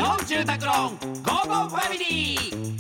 本住宅ローンゴーゴーファミリー。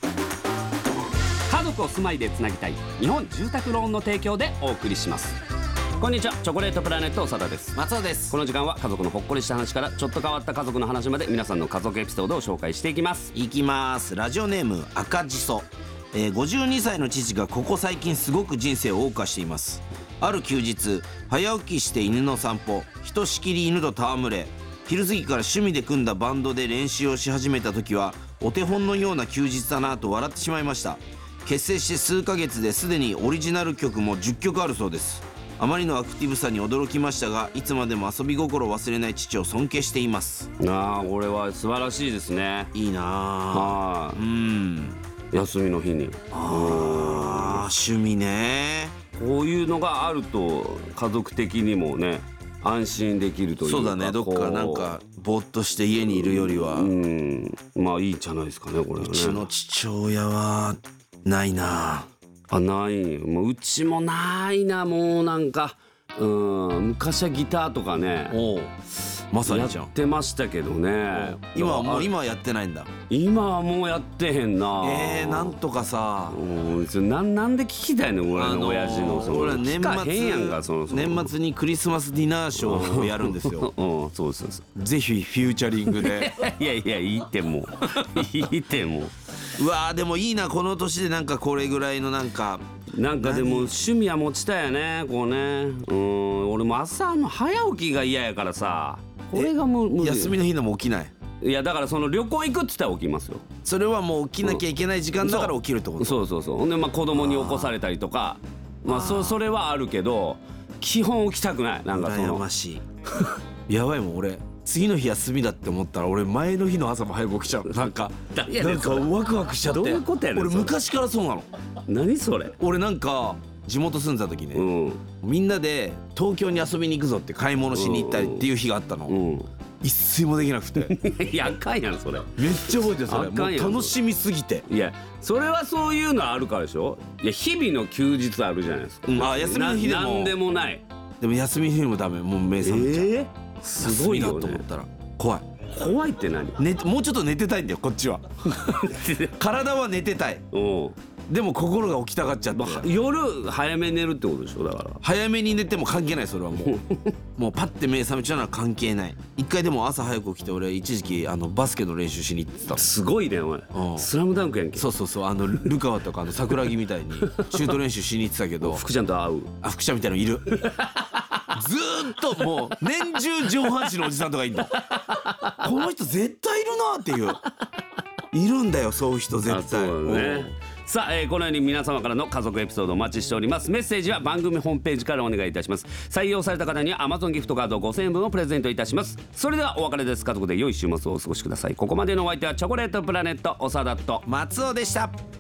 家族を住まいでつなぎたい日本住宅ローンの提供でお送りします。こんにちは、チョコレートプラネット長田です。 松尾です。 この時間は家族のほっこりした話からちょっと変わった家族の話まで皆さんの家族エピソードを紹介していきます。 いきます。ラジオネーム赤じそ、52歳の父がここ最近すごく人生を謳歌しています。ある休日、早起きして犬の散歩、ひとしきり犬と戯れ、昼過ぎから趣味で組んだバンドで練習をし始めた時はお手本のような休日だなと笑ってしまいました。結成して数ヶ月ですでにオリジナル曲も10曲あるそうです。あまりのアクティブさに驚きましたが、いつまでも遊び心を忘れない父を尊敬しています。 これは素晴らしいですね。 いいなあ。 休みの日に趣味ね。 こういうのがあると家族的にもね安心できるというか。 そうだね、どっかなんかぼーっとして家にいるよりは。 まあいいんじゃないですかね、これはね。 うちの父親はないな。 ない。もううちもないな。もうなんか昔はギターとかねまさにじゃん。 やってましたけどね。 今はやってないんだ。 今はもうやってへんな。 なんとかさ、 なんで聞きたいの俺の親父の俺は聞かへんやんか。 年末にクリスマスディナーショーをやるんですよ。 そうぜひフューチャリングでいやいいってもいいってもうわー、でもいいな、この年でなんかこれぐらいのなんかでも趣味は持ちたいよね、こうね。俺も朝の早起きが嫌やからさ、これがもう休みの日でも起きない。 いやだからその旅行行くって言ったら起きますよ。 それはもう起きなきゃいけない時間だから起きるってこと。 そうほんで子供に起こされたりとか、それはあるけど基本起きたくない。なんか羨ましいやばいもん、俺次の日休みだって思ったら俺前の日の朝も早く起きちゃう。なんかワクワクしちゃって。 どういうことやねん。 俺昔からそうなの。 何それ。 俺なんか地元住んでた時ね、みんなで東京に遊びに行くぞって買い物しに行ったりっていう日があったの。一睡もできなくていやあかんやんそれ。 めっちゃ覚えてるそれ。もう楽しみすぎて。 いやそれはそういうのあるからでしょ。いや日々の休日あるじゃないですか。 休みの日でもなんでもない。 でも休みの日でもダメ。もう目覚めちゃう。 すごいよね。 休みだと思ったら怖いって何。 もうちょっと寝てたいんだよこっちは体は寝てたい。でも心が起きたがっちゃって、 夜早め寝るってことでしょ。だから早めに寝ても関係ない。それはもうパッて目覚めちゃうのは関係ない。一回でも朝早く起きて、俺一時期バスケの練習しに行ってた。 すごいねお前。スラムダンクやんけ。 そうルカワとか桜木みたいにシュート練習しに行ってたけど福ちゃんと会う。 福ちゃんみたいのいるずーっともう年中上半身のおじさんとかいるのこの人絶対いるなっていういるんだよ、そういう人絶対。 そうだね。さあ、このように皆様からの家族エピソードお待ちしております。メッセージは番組ホームページからお願いいたします。採用された方には Amazon ギフトカード5000円分をプレゼントいたします。それではお別れです。家族で良い週末をお過ごしください。ここまでのお相手はチョコレートプラネット長田と松尾でした。